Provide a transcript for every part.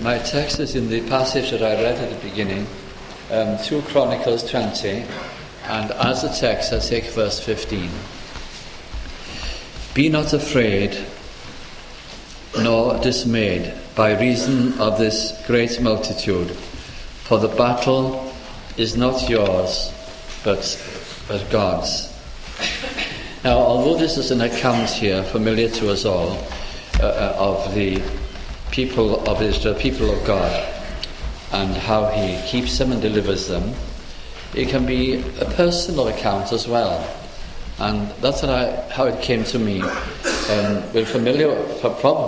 My text is in the passage that I read at the beginning, 2 Chronicles 20, and as a text I take verse 15. Be not afraid nor dismayed by reason of this great multitude, for the battle is not yours, but God's. Now, although this is an account here familiar to us all of the people of Israel, people of God, and how he keeps them and delivers them, it can be a personal account as well. And that's how it came to me. We're familiar with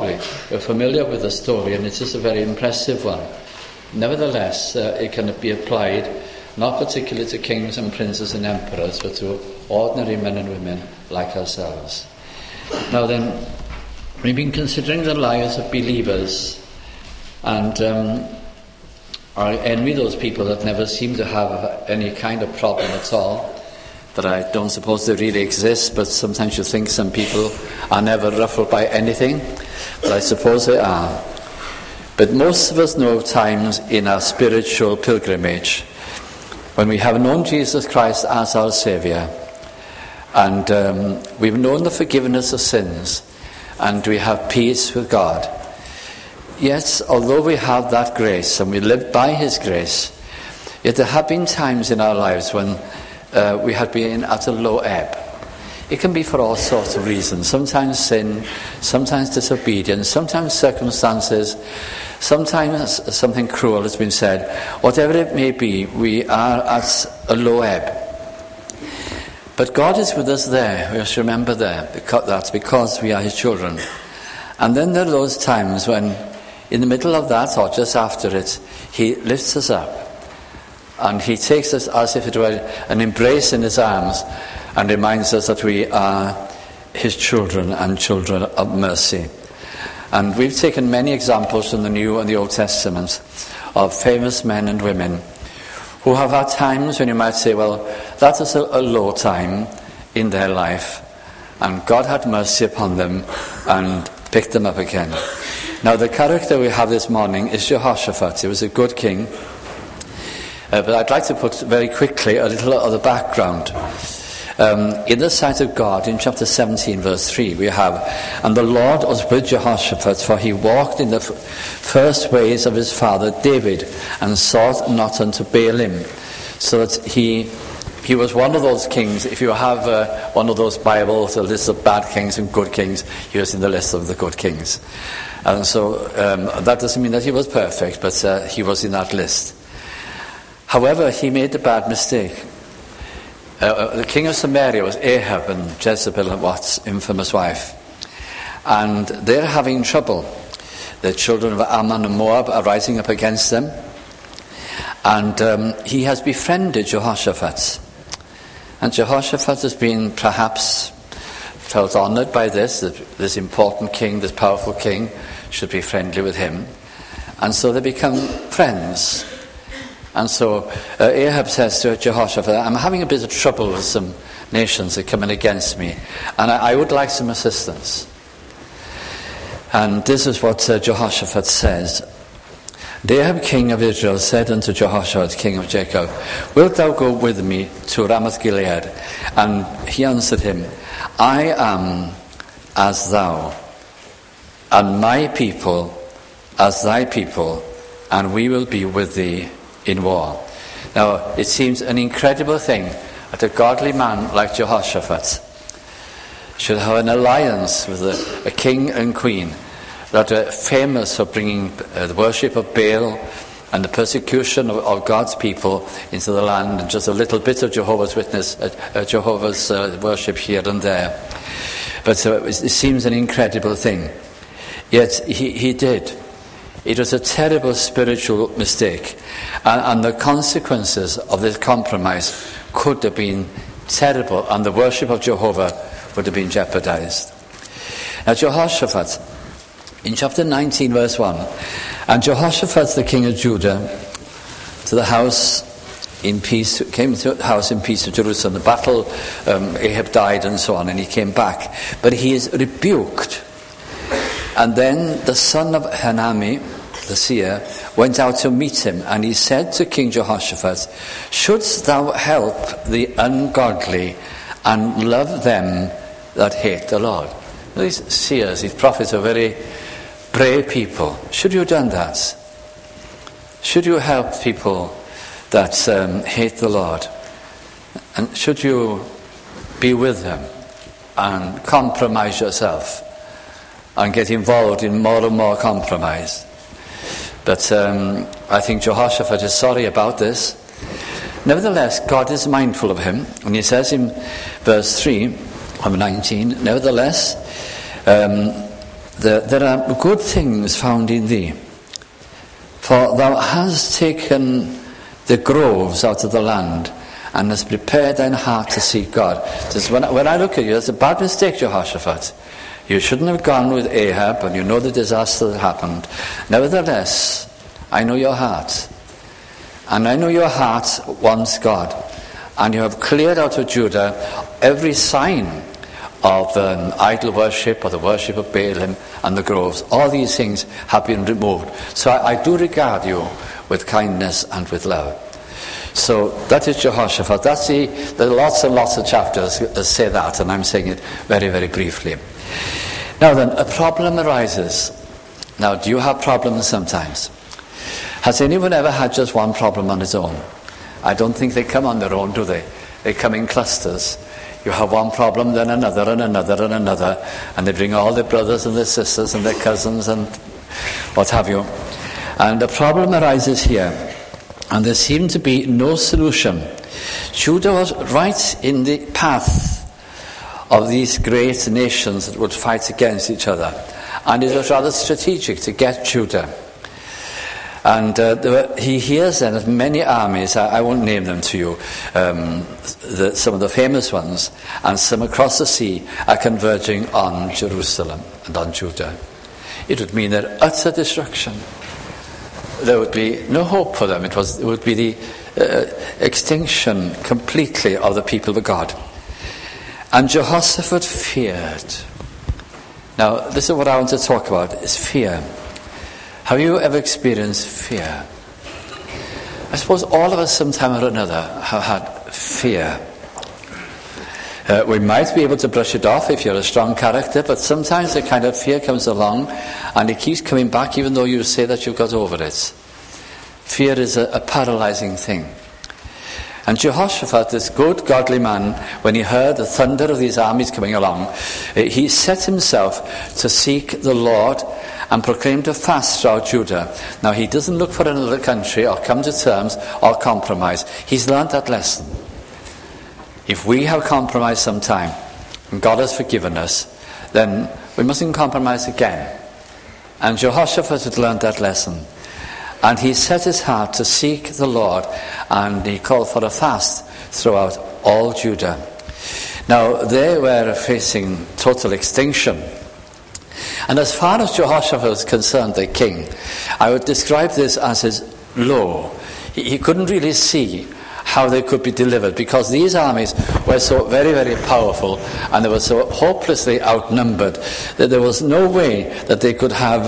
the story, and it is a very impressive one. Nevertheless, it can be applied not particularly to kings and princes and emperors, but to ordinary men and women like ourselves. Now then, we've been considering the lives of believers, and I envy those people that never seem to have any kind of problem at all. That I don't suppose they really exist, but sometimes you think some people are never ruffled by anything, but I suppose they are. But most of us know times in our spiritual pilgrimage when we have known Jesus Christ as our Saviour, and we've known the forgiveness of sins, and we have peace with God. Yet, although we have that grace and we live by His grace, yet there have been times in our lives when we have been at a low ebb. It can be for all sorts of reasons. Sometimes sin, sometimes disobedience, sometimes circumstances, sometimes something cruel has been said. Whatever it may be, we are at a low ebb. But God is with us there. We must remember that's because we are His children. And then there are those times when, in the middle of that or just after it, He lifts us up. And He takes us as if it were an embrace in His arms and reminds us that we are His children and children of mercy. And we've taken many examples from the New and the Old Testaments of famous men and women who have had times when you might say, well, that is a low time in their life, and God had mercy upon them and picked them up again. Now, the character we have this morning is Jehoshaphat. He was a good king. But I'd like to put very quickly a little of the background. In the sight of God, in chapter 17, verse 3, we have, and the Lord was with Jehoshaphat, for he walked in the first ways of his father David, and sought not unto Baalim. So that he was one of those kings. If you have one of those Bibles, a list of bad kings and good kings, he was in the list of the good kings. And so that doesn't mean that he was perfect, but he was in that list. However, he made a bad mistake. The king of Samaria was Ahab and Jezebel, Lot's infamous wife. And they're having trouble. The children of Ammon and Moab are rising up against them. And he has befriended Jehoshaphat. And Jehoshaphat has been perhaps felt honoured by this important king, this powerful king, should be friendly with him. And so they become friends. And so Ahab says to Jehoshaphat, I'm having a bit of trouble with some nations that are coming against me, and I would like some assistance. And this is what Jehoshaphat says. The Ahab king of Israel said unto Jehoshaphat king of Jacob, wilt thou go with me to Ramoth Gilead? And he answered him, I am as thou, and my people as thy people, and we will be with thee in war. Now, it seems an incredible thing that a godly man like Jehoshaphat should have an alliance with a king and queen that are famous for bringing the worship of Baal and the persecution of God's people into the land, and just a little bit of Jehovah's Witness, Jehovah's worship here and there. But it seems an incredible thing. Yet he did. It was a terrible spiritual mistake, and the consequences of this compromise could have been terrible, and the worship of Jehovah would have been jeopardized. Now, Jehoshaphat, in chapter 19, verse 1, and Jehoshaphat, the king of Judah, to the house in peace, came to the house in peace of Jerusalem. The battle, Ahab died and so on, and he came back. But he is rebuked. And then the son of Hanami, the seer, went out to meet him, and he said to King Jehoshaphat, "Shouldst thou help the ungodly and love them that hate the Lord?" These seers, these prophets are very brave people. Should you have done that? Should you help people that hate the Lord? And should you be with them and compromise yourself and get involved in more and more compromise? But I think Jehoshaphat is sorry about this. Nevertheless, God is mindful of him. And he says in verse 3 of 19, "Nevertheless, there are good things found in thee. For thou hast taken the groves out of the land, and hast prepared thine heart to seek God." Just when I look at you, it's a bad mistake, Jehoshaphat. You shouldn't have gone with Ahab, and you know the disaster that happened. Nevertheless, I know your heart. And I know your heart wants God. And you have cleared out of Judah every sign of idol worship or the worship of Baalim and the groves. All these things have been removed. So I do regard you with kindness and with love. So that is Jehoshaphat. There are lots and lots of chapters that say that, and I'm saying it very, very briefly. Now then, a problem arises. Now, do you have problems sometimes? Has anyone ever had just one problem on its own? I don't think they come on their own, do they? They come in clusters. You have one problem, then another, and another, and another, and they bring all their brothers and their sisters and their cousins and what have you. And the problem arises here, and there seemed to be no solution. Judah was right in the path of these great nations that would fight against each other, and it was rather strategic to get Judah. And he hears then that many armies, I won't name them to you, some of the famous ones, and some across the sea are converging on Jerusalem and on Judah. It would mean their utter destruction. There would be no hope for them. It would be the extinction completely of the people of God. And Jehoshaphat feared. Now, this is what I want to talk about, is fear. Have you ever experienced fear? I suppose all of us sometime or another have had fear. We might be able to brush it off if you're a strong character, but sometimes the kind of fear comes along and it keeps coming back even though you say that you've got over it. Fear is a paralyzing thing. And Jehoshaphat, this good, godly man, when he heard the thunder of these armies coming along, he set himself to seek the Lord and proclaimed a fast throughout Judah. Now, he doesn't look for another country or come to terms or compromise. He's learned that lesson. If we have compromised sometime, and God has forgiven us, then we mustn't compromise again. And Jehoshaphat had learned that lesson. And he set his heart to seek the Lord, and he called for a fast throughout all Judah. Now, they were facing total extinction. And as far as Jehoshaphat was concerned, the king, I would describe this as his low. He couldn't really see how they could be delivered, because these armies were so very, very powerful, and they were so hopelessly outnumbered that there was no way that they could have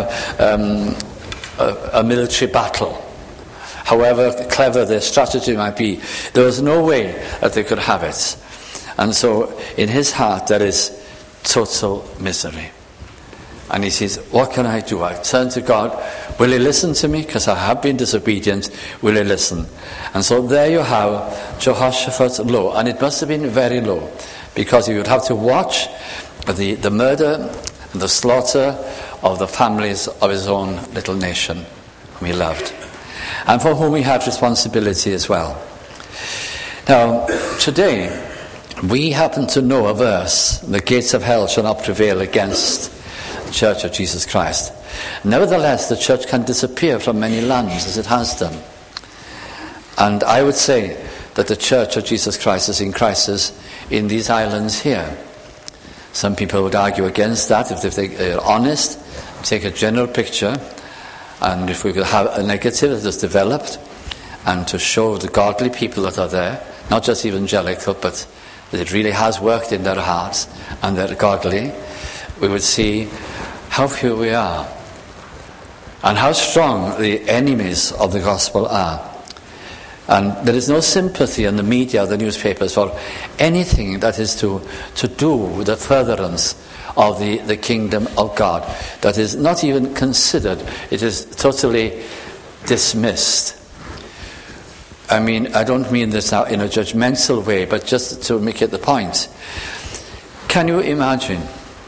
a military battle. However clever their strategy might be, there was no way that they could have it. And so in his heart there is total misery. And he says, what can I do? I turn to God. Will he listen to me? Because I have been disobedient. Will he listen? And so there you have Jehoshaphat's low. And it must have been very low, because he would have to watch the murder and the slaughter of the families of his own little nation, whom he loved, and for whom he had responsibility as well. Now, today, we happen to know a verse: the gates of hell shall not prevail against the Church of Jesus Christ. Nevertheless, the church can disappear from many lands, as it has done. And I would say that the Church of Jesus Christ is in crisis in these islands here. Some people would argue against that if they are honest, take a general picture, and if we could have a negative that is developed, and to show the godly people that are there, not just evangelical, but that it really has worked in their hearts and they're godly, we would see how few we are. and how strong the enemies of the gospel are. And there is no sympathy in the media, the newspapers, for anything that is to do with the furtherance of the kingdom of God. That is not even considered. It is totally dismissed. I mean, I don't mean this now in a judgmental way, but just to make it the point. Can you imagine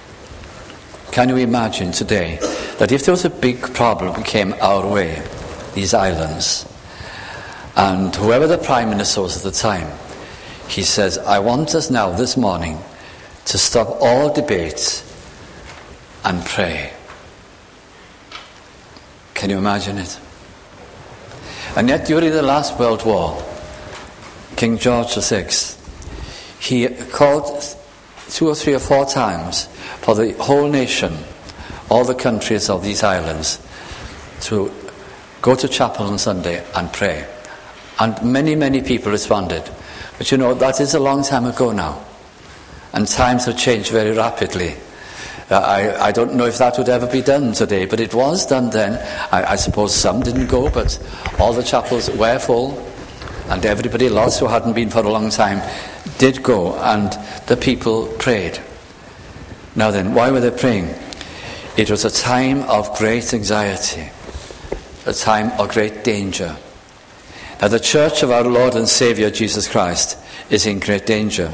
today that if there was a big problem came our way, these islands, and whoever the Prime Minister was at the time, he says, I want us now this morning to stop all debates and pray. Can you imagine it? And yet during the last World War, King George VI, he called 2 or 3 or 4 times for the whole nation, all the countries of these islands, to go to chapel on Sunday and pray. And many, many people responded. But you know, that is a long time ago now. And times have changed very rapidly. I don't know if that would ever be done today, but it was done then. I suppose some didn't go, but all the chapels were full. And everybody, lots who hadn't been for a long time, did go. And the people prayed. Now then, why were they praying? It was a time of great anxiety. A time of great danger. Now the church of our Lord and Saviour Jesus Christ is in great danger.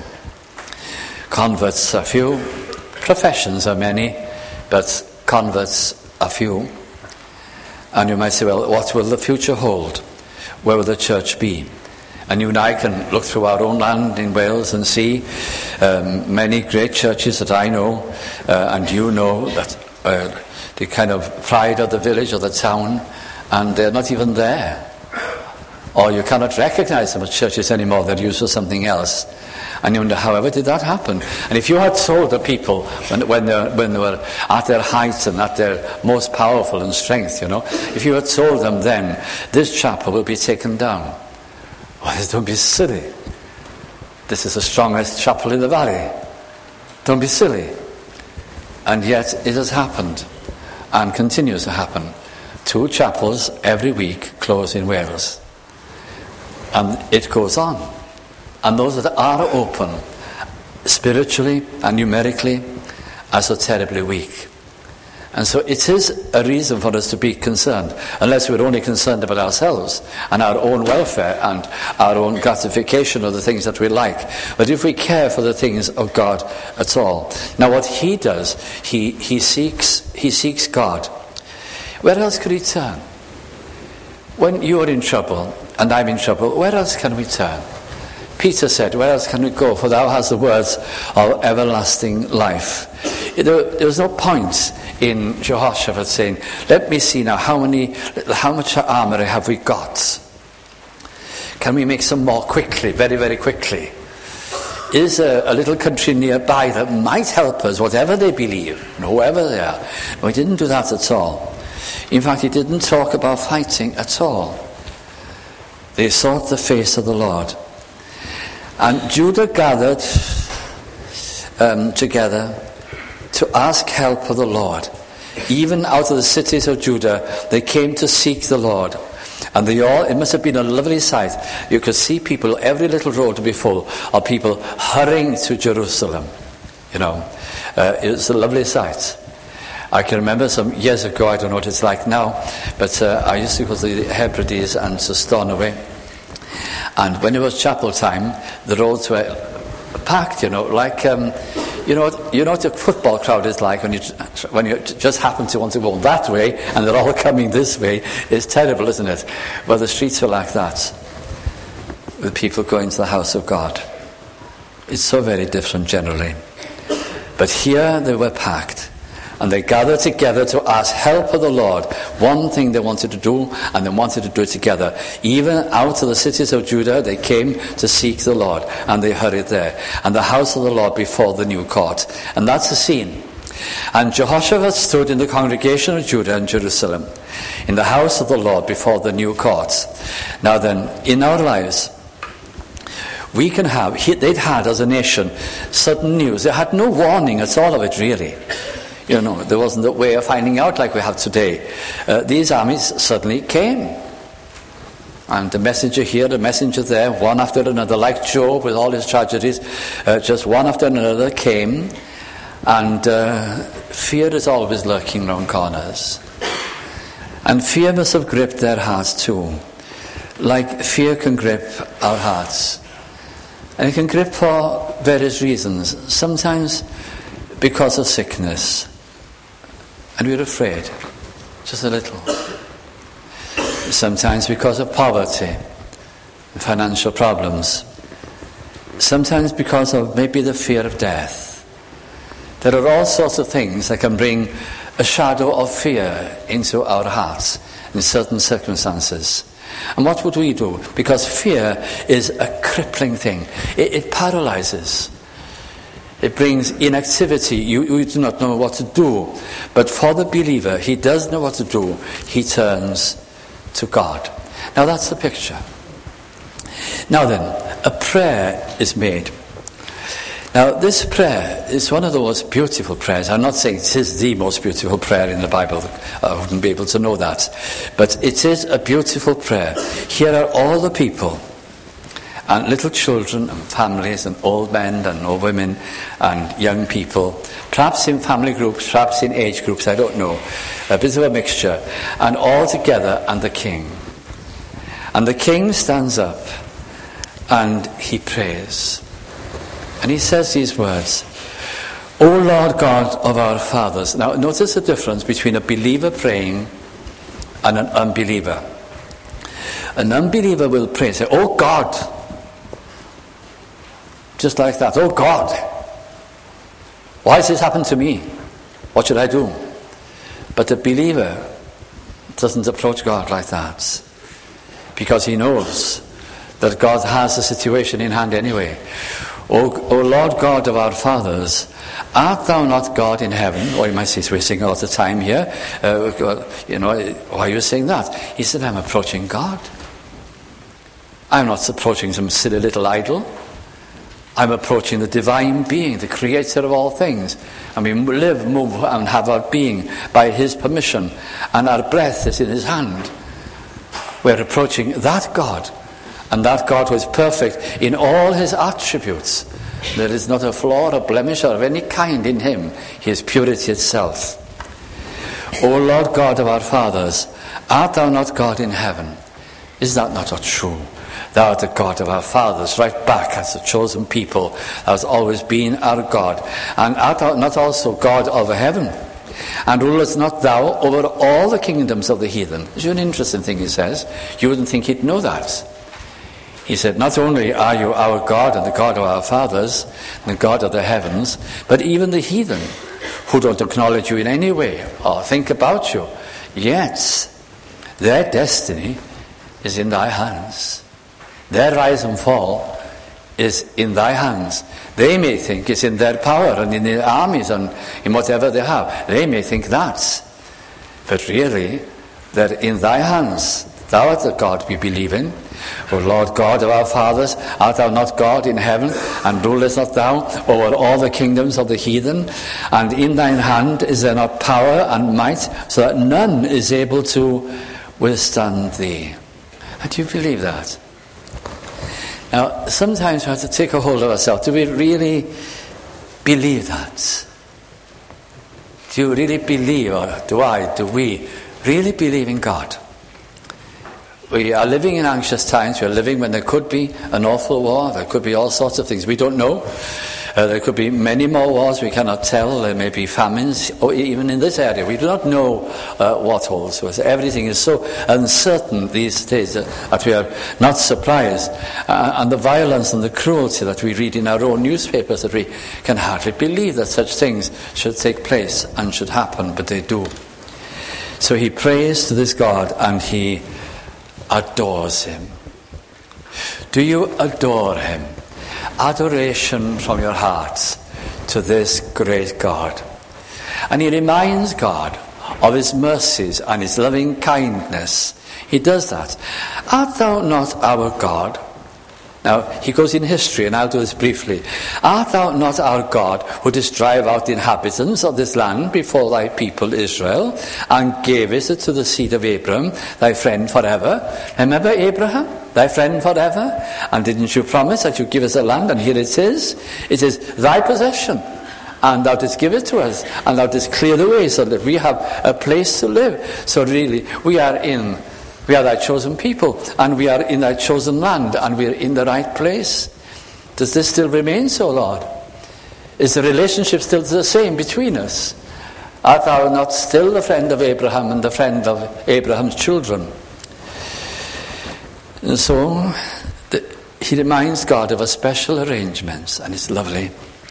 Converts are few, professions are many, but converts are few. And you might say, well, what will the future hold? Where will the church be? And you and I can look through our own land in Wales and see many great churches that I know, and you know, that the kind of pride of the village or the town, and they're not even there. Or you cannot recognize them as churches anymore, they're used for something else. And you wonder, however did that happen? And if you had told the people when they were at their height and at their most powerful in strength, you know, if you had told them then, this chapel will be taken down. Well, don't be silly. This is the strongest chapel in the valley. Don't be silly. And yet it has happened and continues to happen. 2 chapels every week close in Wales. And it goes on. And those that are open, spiritually and numerically, are so terribly weak. And so it is a reason for us to be concerned, unless we're only concerned about ourselves and our own welfare and our own gratification of the things that we like. But if we care for the things of God at all. Now what he does, he seeks God. Where else could he turn? When you're in trouble and I'm in trouble, where else can we turn? Peter said, where else can we go? For thou hast the words of everlasting life. There was no point in Jehoshaphat saying, let me see now how much armour have we got? Can we make some more quickly, very, very quickly? Is a little country nearby that might help us, whatever they believe, whoever they are? No, he didn't do that at all. In fact, he didn't talk about fighting at all. They sought the face of the Lord. And Judah gathered together to ask help of the Lord. Even out of the cities of Judah, they came to seek the Lord. And it must have been a lovely sight. You could see people, every little road to be full of people hurrying to Jerusalem. You know, it was a lovely sight. I can remember some years ago, I don't know what it's like now, but I used to go to the Hebrides and to Stornoway. And when it was chapel time, the roads were packed, you know, like, you know what a football crowd is like when you just happen to want to go that way and they're all coming this way. It's terrible, isn't it? Well, the streets were like that, with people going to the house of God. It's so very different generally. But here they were packed. And they gathered together to ask help of the Lord. One thing they wanted to do, and they wanted to do it together. Even out of the cities of Judah, they came to seek the Lord, and they hurried there. And the house of the Lord before the new court. And that's the scene. And Jehoshaphat stood in the congregation of Judah and Jerusalem, in the house of the Lord before the new courts. Now then, in our lives, we can have, they'd had as a nation sudden news. They had no warning at all of it, really. There wasn't a way of finding out like we have today. These armies suddenly came. And the messenger here, the messenger there, one after another, like Job with all his tragedies, just one after another came. And fear is always lurking round corners. And fear must have gripped their hearts too. Like fear can grip our hearts. And it can grip for various reasons. Sometimes because of sickness. And we're afraid. Just a little. Sometimes because of poverty, financial problems. Sometimes because of maybe the fear of death. There are all sorts of things that can bring a shadow of fear into our hearts in certain circumstances. And what would we do? Because fear is a crippling thing. It paralyzes. It brings inactivity. You do not know what to do. But for the believer, he does know what to do. He turns to God. Now that's the picture. Now then, a prayer is made. Now this prayer is one of the most beautiful prayers. I'm not saying it is the most beautiful prayer in the Bible. I wouldn't be able to know that. But it is a beautiful prayer. Here are all the people, and little children and families and old men and old women and young people, perhaps in family groups, perhaps in age groups, I don't know, a bit of a mixture, and all together, and the king. And the king stands up and he prays. And he says these words, O Lord God of our fathers. Now notice the difference between a believer praying and an unbeliever. An unbeliever will pray and say, Oh God. Just like that. Oh God. Why has this happened to me? What should I do? But the believer doesn't approach God like that. Because he knows that God has the situation in hand anyway. O Lord God of our fathers, art thou not God in heaven? Or you might say, we're singing all the time here. Why are you saying that? He said, I'm approaching God. I'm not approaching some silly little idol. I'm approaching the divine being, the creator of all things. And we live, move, and have our being by his permission. And our breath is in his hand. We're approaching that God. And that God who is perfect in all his attributes. There is not a flaw or blemish of any kind in him. He is purity itself. O Lord God of our fathers, art thou not God in heaven? Is that not true? Thou art the God of our fathers, right back as the chosen people. Thou hast always been our God. And art thou not also God of heaven? And rulest not thou over all the kingdoms of the heathen? It's an interesting thing he says. You wouldn't think he'd know that. He said, not only are you our God and the God of our fathers, and the God of the heavens, but even the heathen, who don't acknowledge you in any way or think about you, yet their destiny is in thy hands. Their rise and fall is in thy hands. They may think it's in their power and in their armies and in whatever they have. They may think that. But really, they're in thy hands. Thou art the God we believe in. O Lord God of our fathers, art thou not God in heaven, and rulest not thou over all the kingdoms of the heathen? And in thine hand is there not power and might, so that none is able to withstand thee? And do you believe that? Now, sometimes we have to take a hold of ourselves. Do we really believe that? Do you really believe, or do we really believe in God? We are living in anxious times. We are living when there could be an awful war. There could be all sorts of things we don't know. There could be many more wars we cannot tell. There may be famines, or even in this area. We do not know what holds to us. Everything is so uncertain these days that we are not surprised. And the violence and the cruelty that we read in our own newspapers, that we can hardly believe that such things should take place and should happen, but they do. So he prays to this God and he adores him. Do you adore him? Adoration from your hearts to this great God. And he reminds God of his mercies and his loving kindness. He does that. Art thou not our God? Now, he goes in history, and I'll do this briefly. Art thou not our God, who didst drive out the inhabitants of this land before thy people Israel, and gavest it to the seed of Abraham, thy friend forever? Remember Abraham, thy friend forever? And didn't you promise that you'd give us a land? And here it is. It is thy possession. And thou didst give it to us, and thou didst clear the way so that we have a place to live. So really, we are thy chosen people, and we are in thy chosen land, and we are in the right place. Does this still remain so, Lord? Is the relationship still the same between us? Art thou not still the friend of Abraham and the friend of Abraham's children? And so, he reminds God of a special arrangement, and it's lovely.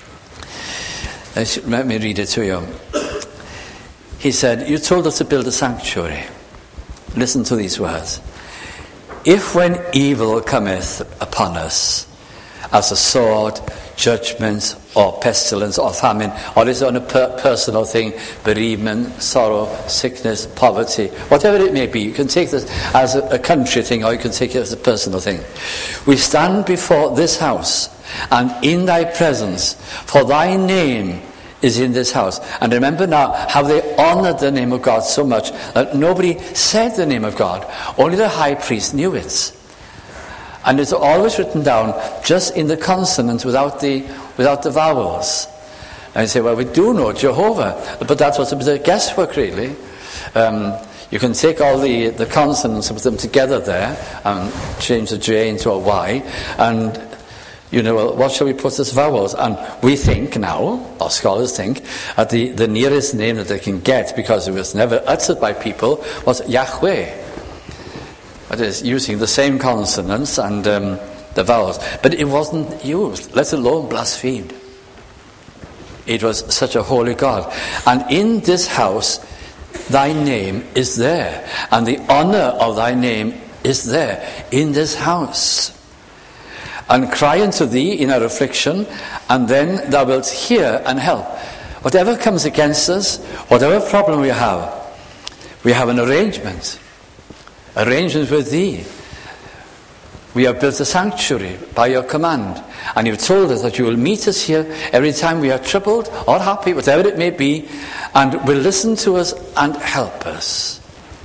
Let me read it to you. He said, you told us to build a sanctuary. Listen to these words. If when evil cometh upon us, as a sword, judgment, or pestilence, or famine, or is on a personal thing, bereavement, sorrow, sickness, poverty, whatever it may be, you can take this as a country thing, or you can take it as a personal thing. We stand before this house, and in thy presence, for thy name is in this house. And remember now how they honoured the name of God so much that nobody said the name of God. Only the high priest knew it. And it's always written down just in the consonants without the vowels. And you say, well, we do know Jehovah, but that was a bit of guesswork, really. You can take all the consonants and put them together there and change the J into a Y, and well, what shall we put as vowels? And we think now, or scholars think, that the nearest name that they can get, because it was never uttered by people, was Yahweh. That is, using the same consonants and the vowels. But it wasn't used, let alone blasphemed. It was such a holy God. And in this house, thy name is there. And the honour of thy name is there in this house. And cry unto thee in our affliction, and then thou wilt hear and help. Whatever comes against us, whatever problem we have an arrangement with thee. We have built a sanctuary by your command, and you've told us that you will meet us here every time we are troubled or happy, whatever it may be, and will listen to us and help us.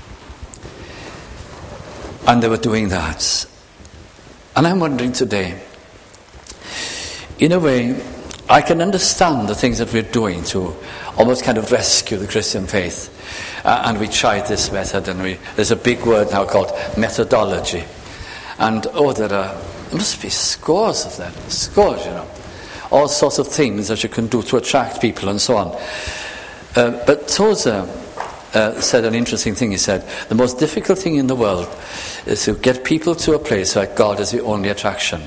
And they were doing that. And I'm wondering today, in a way, I can understand the things that we're doing to almost kind of rescue the Christian faith. And we tried this method, and there's a big word now called methodology. And there must be scores of them, all sorts of things that you can do to attract people and so on. But Tozer said an interesting thing. He said, the most difficult thing in the world is to get people to a place where God is the only attraction.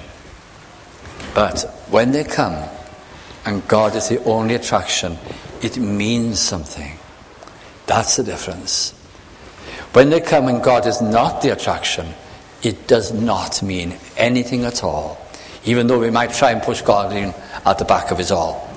But when they come and God is the only attraction, it means something. That's the difference. When they come and God is not the attraction, it does not mean anything at all, even though we might try and push God in at the back of it all.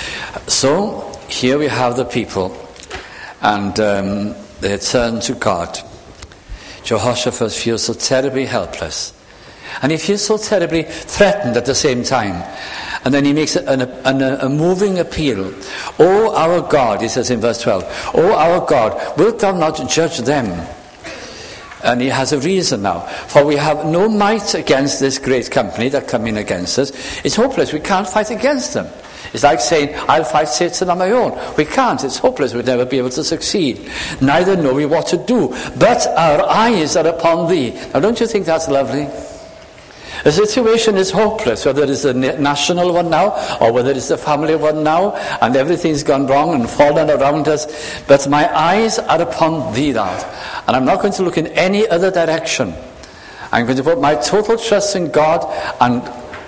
So here we have the people, and they turn to God. Jehoshaphat feels so terribly helpless, and he feels so terribly threatened at the same time. And then he makes a moving appeal. O our God, he says in verse 12, O our God, wilt thou not judge them? And he has a reason now. For we have no might against this great company that come in against us. It's hopeless. We can't fight against them. It's like saying, I'll fight Satan on my own. We can't. It's hopeless. We'll never be able to succeed. Neither know we what to do. But our eyes are upon thee. Now, don't you think that's lovely? The situation is hopeless, whether it's a national one now, or whether it's a family one now, and everything's gone wrong and fallen around us. But my eyes are upon thee, Lord. And I'm not going to look in any other direction. I'm going to put my total trust in God, and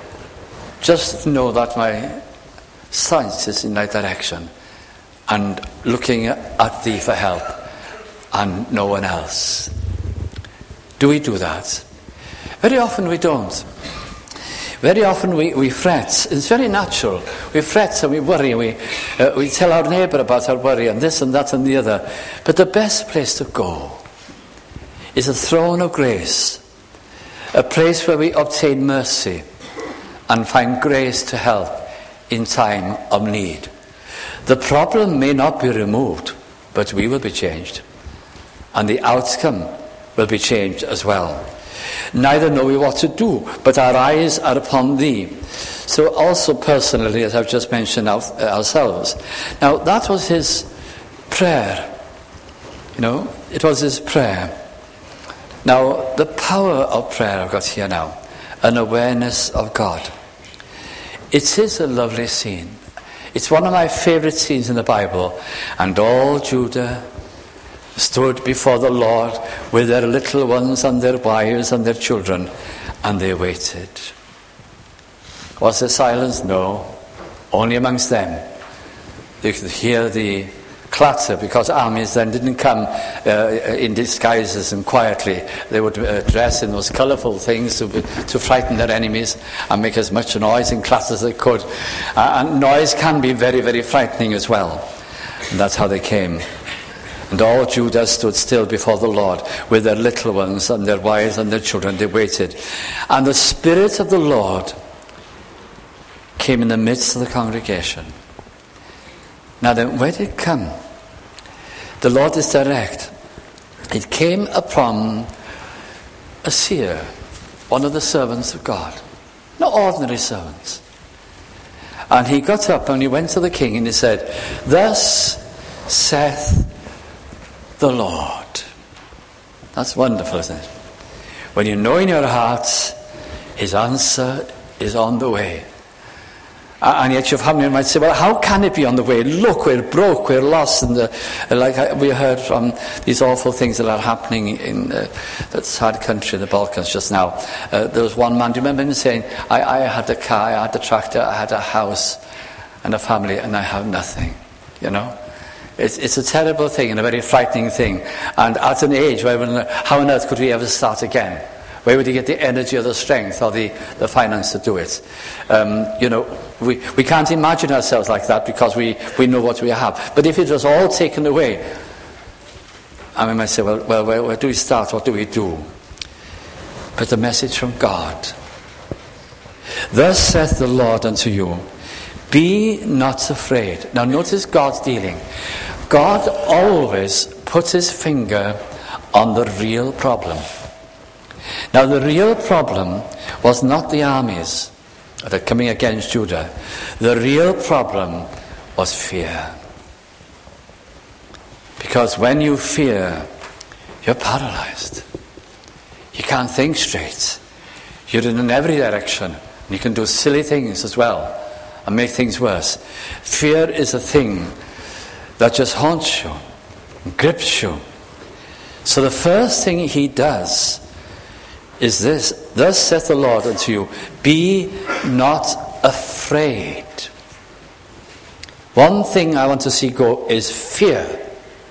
just know that my sight is in that direction, and looking at thee for help, and no one else. Do we do that? Very often we don't. Very often we fret. It's very natural. We fret and we worry. We tell our neighbour about our worry and this and that and the other. But the best place to go is the throne of grace. a place where we obtain mercy and find grace to help in time of need. The problem may not be removed, but we will be changed, and the outcome will be changed as well. Neither know we what to do, but our eyes are upon thee. So also personally, as I've just mentioned ourselves. Now that was his prayer. It was his prayer. Now the power of prayer I've got here now, an awareness of God. It is a lovely scene. It's one of my favourite scenes in the Bible. And all Judah stood before the Lord with their little ones and their wives and their children, and they waited. Was there silence? No. Only amongst them. They could hear the clatter, because armies then didn't come in disguises and quietly. They would dress in those colourful things to frighten their enemies and make as much noise and clatter as they could. And noise can be very, very frightening as well. And that's how they came. And all Judah stood still before the Lord with their little ones and their wives and their children. They waited. And the Spirit of the Lord came in the midst of the congregation. Now then, where did it come? The Lord is direct. It came upon a seer, one of the servants of God. Not ordinary servants. And he got up and he went to the king and he said, "Thus saith the Lord." That's wonderful, isn't it? When you know in your hearts his answer is on the way. And yet your family might say, well, how can it be on the way? Look, we're broke, we're lost. And we heard from these awful things that are happening in that sad country, the Balkans, just now. There was one man, do you remember him saying, I had a car, I had a tractor, I had a house and a family, and I have nothing, It's a terrible thing and a very frightening thing. And at an age where, how on earth could we ever start again? Where would he get the energy or the strength or the finance to do it? We can't imagine ourselves like that because we know what we have. But if it was all taken away, we might say, well, where do we start? What do we do? But the message from God. Thus saith the Lord unto you, be not afraid. Now notice God's dealing. God always puts his finger on the real problem. Now the real problem was not the armies that are coming against Judah. The real problem was fear. Because when you fear, you're paralyzed. You can't think straight. You're in every direction. And you can do silly things as well and make things worse. Fear is a thing that just haunts you, grips you. So the first thing he does is this: thus saith the Lord unto you, be not afraid. One thing I want to see go is fear.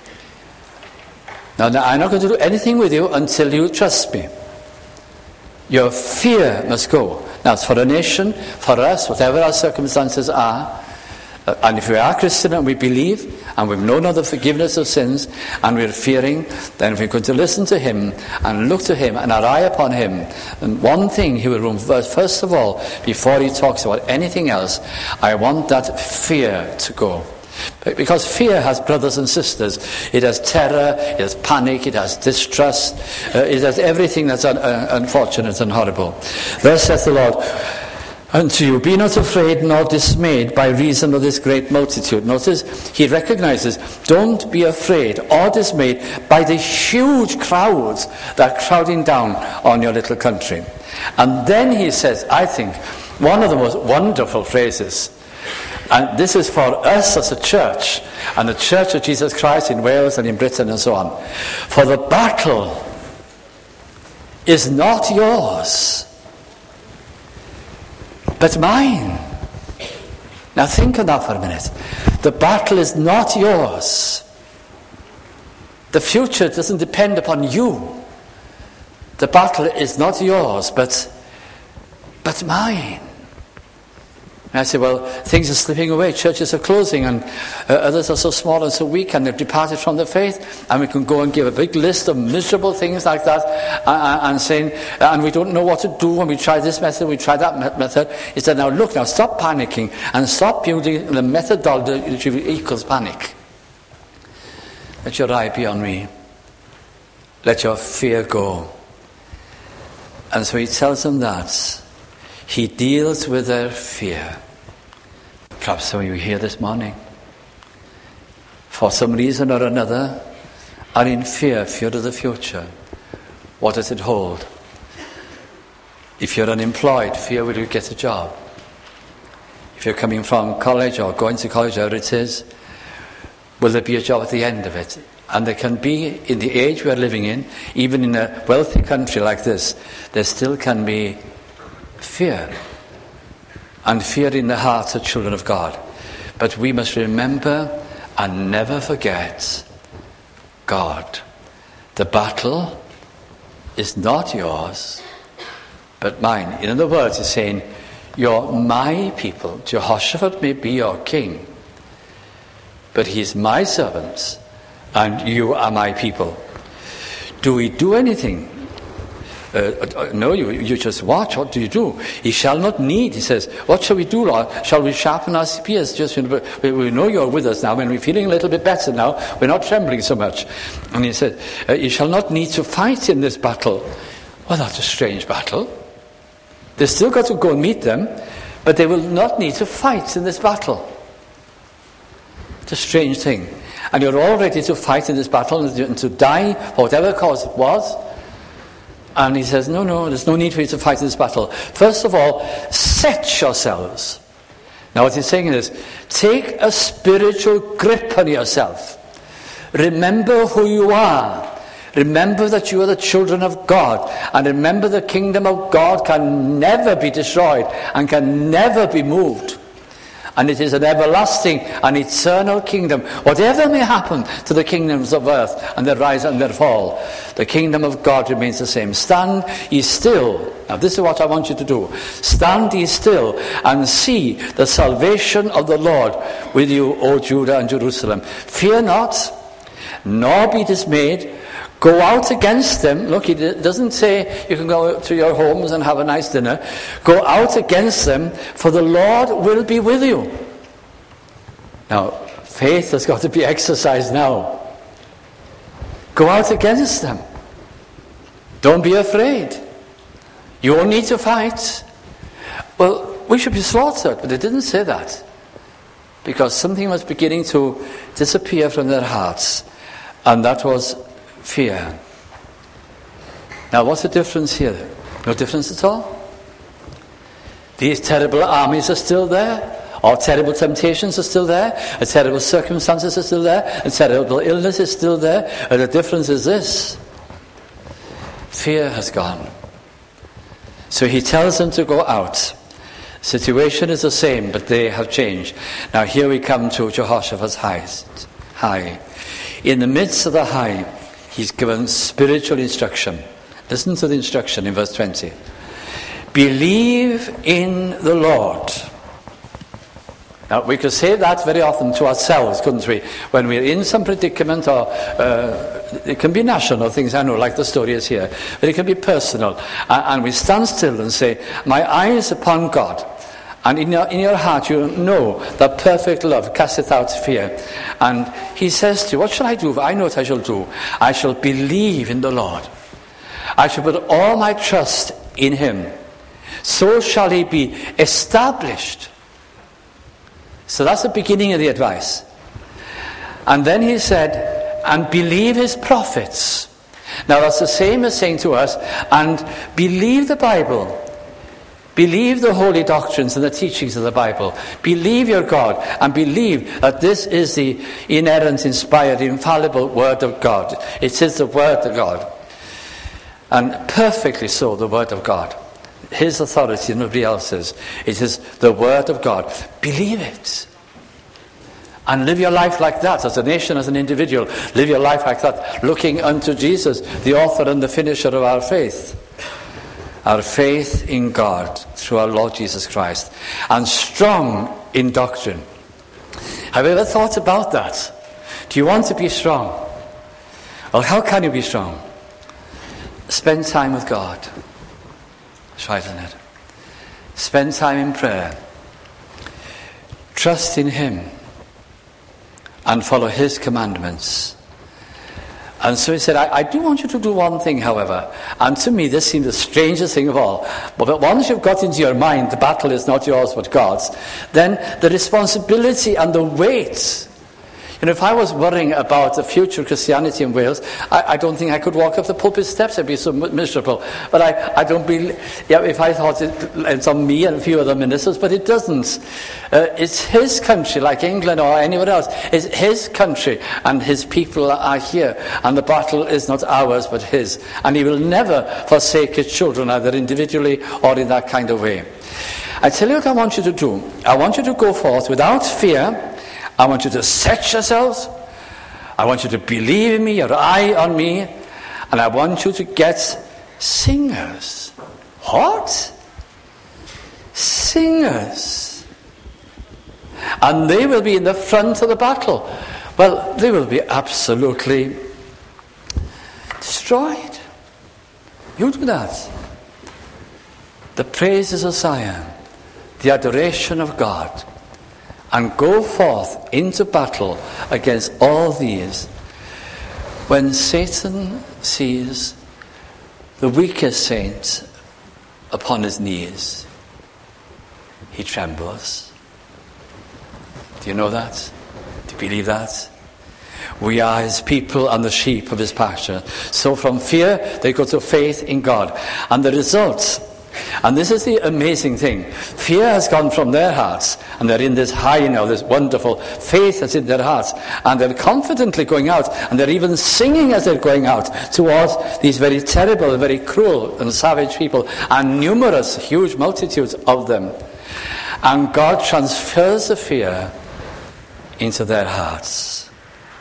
Now I'm not going to do anything with you until you trust me. Your fear must go. Now it's for a nation, for us, whatever our circumstances are. And if we are Christian and we believe and we've known of the forgiveness of sins and we're fearing, then we're going to listen to him and look to him and our eye upon him. And one thing he will remember, first of all, before he talks about anything else, I want that fear to go. Because fear has brothers and sisters. It has terror, it has panic, it has distrust, it has everything that's unfortunate and horrible. Thus saith the Lord unto you, be not afraid nor dismayed by reason of this great multitude. Notice, he recognizes, don't be afraid or dismayed by the huge crowds that are crowding down on your little country. And then he says, I think, one of the most wonderful phrases, and this is for us as a church, and the Church of Jesus Christ in Wales and in Britain and so on. For the battle is not yours, but mine. Now think on that for a minute. The battle is not yours. The future doesn't depend upon you. The battle is not yours, but mine. And I say, well, things are slipping away. Churches are closing, and others are so small and so weak, and they've departed from the faith. And we can go and give a big list of miserable things like that, and saying, and we don't know what to do when we try this method, we try that method. He said, now look, now stop panicking, and stop using the methodology which equals panic. Let your eye be on me. Let your fear go. And so he tells them that. He deals with their fear. Perhaps some of you here this morning, for some reason or another, are in fear of the future. What does it hold? If you're unemployed, fear, will you get a job? If you're coming from college or going to college, whatever it is, will there be a job at the end of it? And there can be, in the age we're living in, even in a wealthy country like this, there still can be fear, and fear in the hearts of children of God. But we must remember and never forget God. The battle is not yours, but mine. In other words, he's saying, you're my people. Jehoshaphat may be your king, but he's my servant, and you are my people. Do we do anything? No, you just watch. What do you do? He shall not need, he says. What shall we do, Lord? Shall we sharpen our spears? Just we know you're with us now, and we're feeling a little bit better now. We're not trembling so much. And he said, you shall not need to fight in this battle. Well, that's a strange battle. They've still got to go and meet them, but they will not need to fight in this battle. It's a strange thing. And you're all ready to fight in this battle and to die for whatever cause it was. And he says, no, there's no need for you to fight in this battle. First of all, set yourselves. Now what he's saying is, take a spiritual grip on yourself. Remember who you are. Remember that you are the children of God. And remember the kingdom of God can never be destroyed and can never be moved. And it is an everlasting and eternal kingdom. Whatever may happen to the kingdoms of earth and their rise and their fall, the kingdom of God remains the same. Stand ye still. Now this is what I want you to do. Stand ye still and see the salvation of the Lord with you, O Judah and Jerusalem. Fear not, nor be dismayed. Go out against them. Look, it doesn't say you can go to your homes and have a nice dinner. Go out against them, for the Lord will be with you. Now, faith has got to be exercised now. Go out against them. Don't be afraid. You won't need to fight. Well, we should be slaughtered, but it didn't say that. Because something was beginning to disappear from their hearts, and that was fear. Now what's the difference here? No difference at all. These terrible armies are still there. Our terrible temptations are still there. Our terrible circumstances are still there. A terrible illness is still there. And the difference is this. Fear has gone. So he tells them to go out. Situation is the same, but they have changed. Now here we come to Jehoshaphat's high. In the midst of the high, he's given spiritual instruction. Listen to the instruction in verse 20. Believe in the Lord. Now we could say that very often to ourselves, couldn't we? When we're in some predicament, or it can be national things, I know, like the story is here, but it can be personal. And we stand still and say, my eye is upon God. And in your heart you know that perfect love casteth out fear. And he says to you, what shall I do? I know what I shall do. I shall believe in the Lord. I shall put all my trust in him. So shall he be established. So that's the beginning of the advice. And then he said, and believe his prophets. Now that's the same as saying to us, and believe the Bible. Believe the holy doctrines and the teachings of the Bible. Believe your God, and believe that this is the inerrant, inspired, infallible Word of God. It is the Word of God. And perfectly so, the Word of God. His authority, nobody else's. It is the Word of God. Believe it. And live your life like that, as a nation, as an individual. Live your life like that, looking unto Jesus, the author and the finisher of our faith. our faith in God through our Lord Jesus Christ, and strong in doctrine. Have you ever thought about that? Do you want to be strong? Well, how can you be strong? Spend time with God. That's right, isn't it? Spend time in prayer. Trust in Him and follow His commandments. And so he said, I do want you to do one thing, however. And to me, this seemed the strangest thing of all. But once you've got into your mind, the battle is not yours but God's, then the responsibility and the weight. If I was worrying about the future Christianity in Wales, I don't think I could walk up the pulpit steps. I'd be so miserable. But I don't believe, if I thought it's on me and a few other ministers, but it doesn't. It's His country, like England or anywhere else. It's His country, and His people are here. And the battle is not ours, but His. And He will never forsake His children, either individually or in that kind of way. I tell you what I want you to do. I want you to go forth without fear. I want you to set yourselves. I want you to believe in me, your eye on me. And I want you to get singers. What? Singers. And they will be in the front of the battle. Well, they will be absolutely destroyed. You do that. The praises of Zion, the adoration of God, and go forth into battle against all these. When Satan sees the weakest saint upon his knees, he trembles. Do you know that? Do you believe that? We are His people and the sheep of His pasture. So from fear, they go to faith in God. And the results, and this is the amazing thing, fear has gone from their hearts, and they're in this high now, this wonderful faith that's in their hearts, and they're confidently going out, and they're even singing as they're going out towards these very terrible, very cruel and savage people, and numerous, huge multitudes of them. And God transfers the fear into their hearts.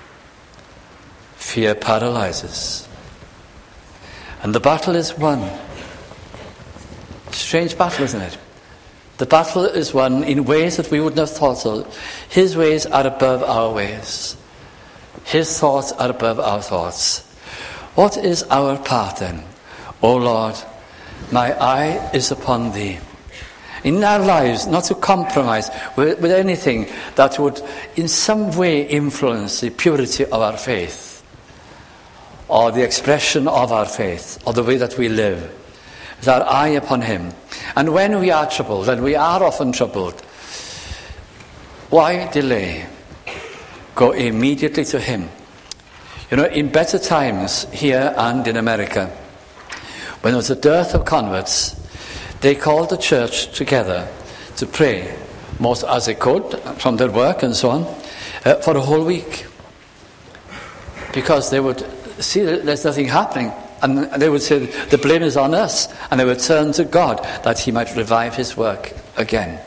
Fear paralyzes. And the battle is won. Strange battle, isn't it? The battle is won in ways that we wouldn't have thought so. His ways are above our ways. His thoughts are above our thoughts. What is our part then? O Lord, my eye is upon Thee. In our lives, not to compromise with anything that would in some way influence the purity of our faith, or the expression of our faith, or the way that we live. With our eye upon Him. And when we are troubled, and we are often troubled, why delay? Go immediately to Him. In better times here and in America, when there was a dearth of converts, they called the church together to pray, most as they could, from their work and so on, for a whole week. Because they would see that there's nothing happening. And they would say, the blame is on us. And they would turn to God that He might revive His work again.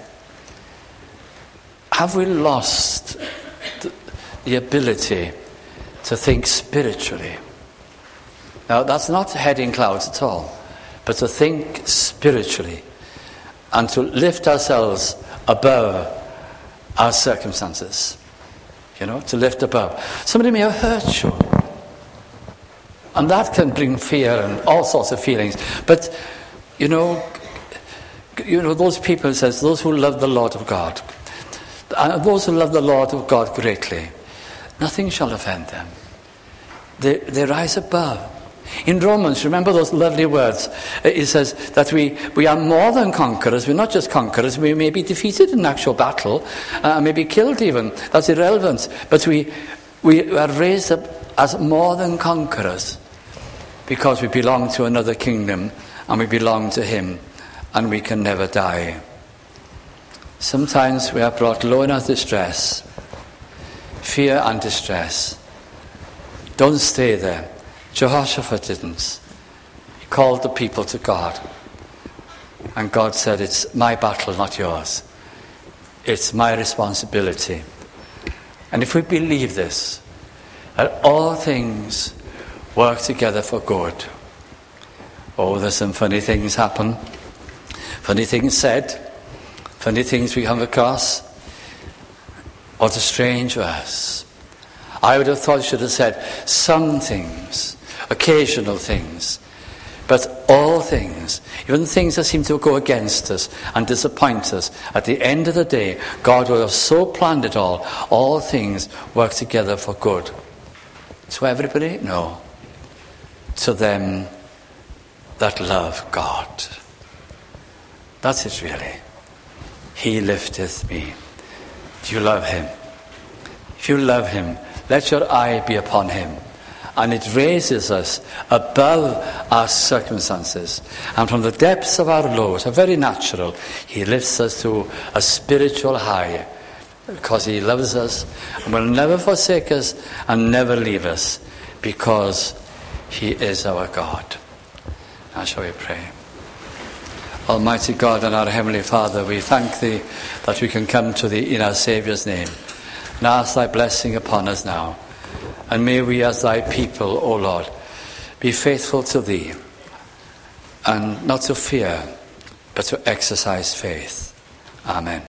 Have we lost the ability to think spiritually? Now, that's not heading clouds at all, but to think spiritually and to lift ourselves above our circumstances. To lift above. Somebody may have hurt you. And that can bring fear and all sorts of feelings. But, those people, it says, those who love the Lord of God, and those who love the Lord of God greatly, nothing shall offend them. They rise above. In Romans, remember those lovely words. It says that we are more than conquerors. We're not just conquerors. We may be defeated in actual battle, may be killed even. That's irrelevant. But we are raised up as more than conquerors, because we belong to another kingdom, and we belong to Him, and we can never die. Sometimes we are brought low in our distress, fear and distress. Don't stay there. Jehoshaphat didn't. He called the people to God, and God said, it's my battle, not yours. It's my responsibility. And if we believe this, that all things work together for good. Oh, there's some funny things happen. Funny things said. Funny things we come across. What a strange verse. I would have thought it should have said some things, occasional things, but all things, even things that seem to go against us and disappoint us, at the end of the day, God will have so planned it all things work together for good. To everybody? No. To them that love God. That's it really. He lifteth me. Do you love him? If you love him, let your eye be upon him. And it raises us above our circumstances. And from the depths of our lows, are very natural, he lifts us to a spiritual high. Because he loves us and will never forsake us and never leave us. Because he is our God. Now shall we pray? Almighty God and our Heavenly Father, we thank thee that we can come to thee in our Saviour's name. And ask thy blessing upon us now. And may we as thy people, O Lord, be faithful to thee. And not to fear, but to exercise faith. Amen.